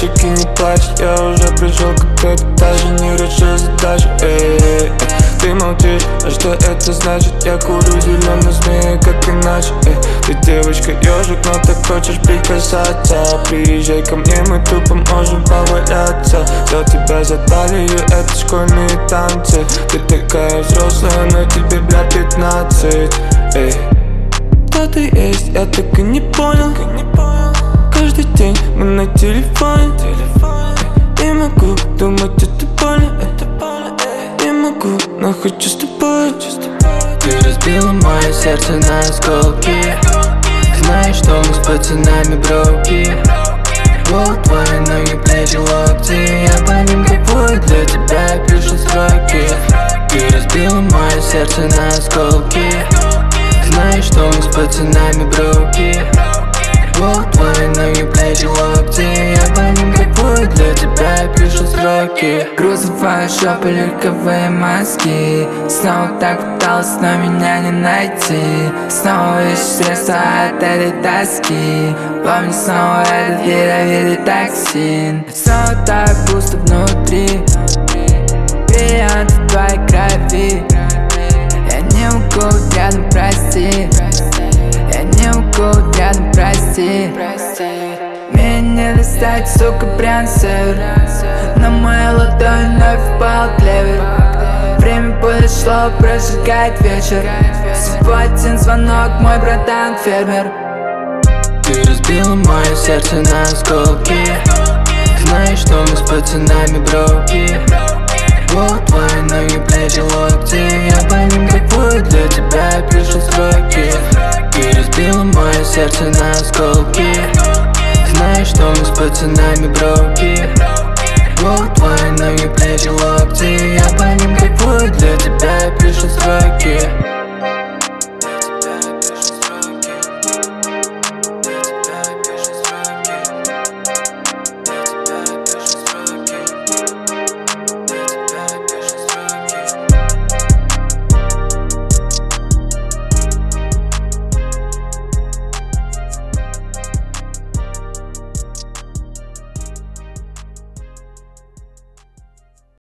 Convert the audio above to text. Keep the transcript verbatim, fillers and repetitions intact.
мальчики, не плачь, я уже пришел к этой, даже не решил задачу. Эй, ты молчишь, а что это значит? Я курю зеленый змеи, как иначе. Эй, ты девочка ежик, но ты хочешь прикасаться. Приезжай ко мне, мы тупо можем поваляться. Взял тебя за талию, это школьные танцы. Ты такая взрослая, но тебе, бля, пятнадцать. Эй, кто ты есть, я так и не понял. Каждый день мы на телефоне. Не могу думать, это больно. Не могу, но хочу с тобой. Ты разбила мое сердце на осколки. Знаешь, что мы с пацанами броки. Вот твои ноги, плечи, локти. Я по ним кайфую, для тебя я пишу строки. Ты разбила мое сердце на осколки. Знаешь, что мы с пацанами броки. Вот твои ноги, плечи, локти. Я по ним кайфую, для тебя я пишу строки. Грузовая шопа, легковые маски. Снова так пыталась, но меня не найти. Снова ищу средства от этой тоски. Помню снова этот ядовитый токсин. Снова так пусто внутри. Бриллианты в твоей крови. Я не могу быть рядом, прости. Я не могу быть рядом, прости. Меня не достать, сука, прям с севера. На моей ладони вновь впал клевер. Время подошло, прожигает вечер. Всего один звонок, мой братан фермер. Ты разбила мое сердце на осколки. Знаешь, что мы с пацанами броки. Вот твои ноги, плечи, локти. Я по ним кайфую, для тебя я пишу строки. Ты разбила мое сердце на осколки. Знаешь, что мы с пацанами броки. Вот твои ноги, плечи, локти. Я по ним кайфую, для тебя я пишу строки.